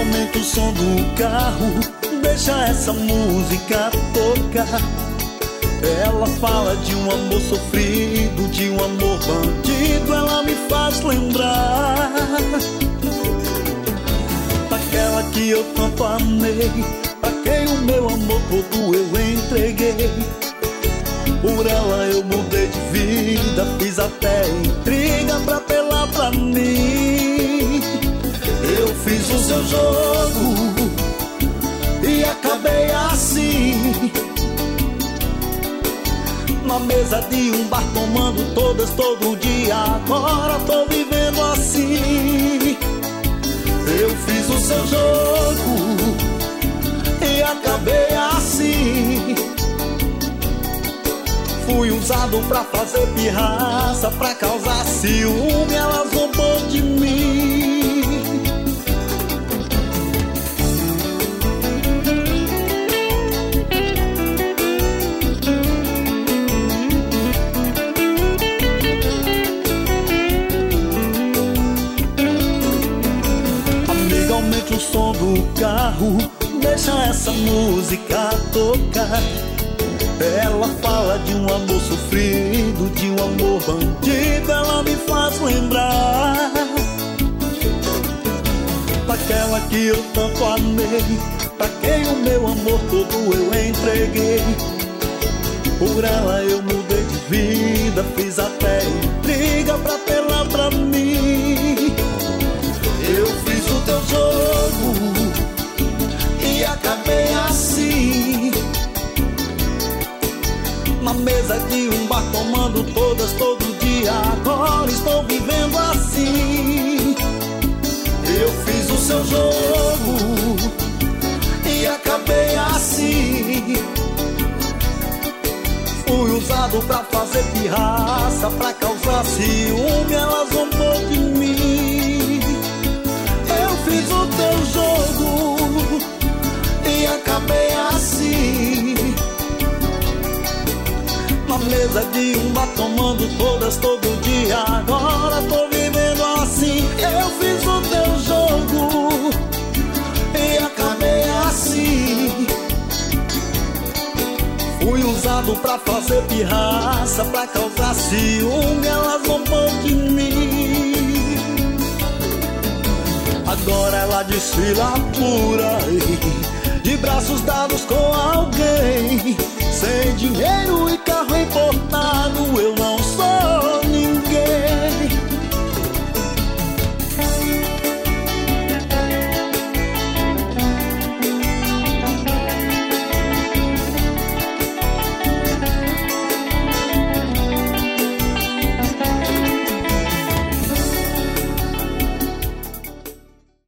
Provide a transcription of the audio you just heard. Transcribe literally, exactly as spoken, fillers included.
aumenta o som do carro, deixa essa música tocar. Ela fala de um amor sofrido, de um amor bandido. Ela me faz lembrar daquela que eu tanto amei, pra quem o meu amor todo eu entreguei. Por ela eu mudei de vida, fiz até intriga pra apelar pra mim. Eu fiz o seu jogo e acabei assim, na mesa de um bar tomando todas todo dia. Agora tô vivendo assim. Eu fiz o seu jogo e acabei assim. Fui usado pra fazer pirraça, pra causar ciúme. Ela zombou de mim. Aumente o som do carro, deixa essa música tocar. Ela fala de um amor sofrido, de um amor bandido. Ela me faz lembrar daquela que eu tanto amei, pra quem o meu amor todo eu entreguei. Por ela eu mudei de vida, fiz até intriga pra apelar pra mim. Eu fiz o teu jogo e acabei assim, na mesa de um bar tomando todas todo dia. Agora estou vivendo assim. Eu fiz o seu jogo e acabei assim. Fui usado pra fazer pirraça, pra causar ciúme. Ela zombou de mim. Eu fiz o teu jogo e acabei assim, na mesa de um bar tomando todas todo dia. Agora tô vivendo assim. Eu fiz o teu jogo e acabei assim. Fui usado pra fazer pirraça, pra causar ciúme. Ela zombou de mim. Agora ela desfila por aí, de braços dados com alguém, sem dinheiro e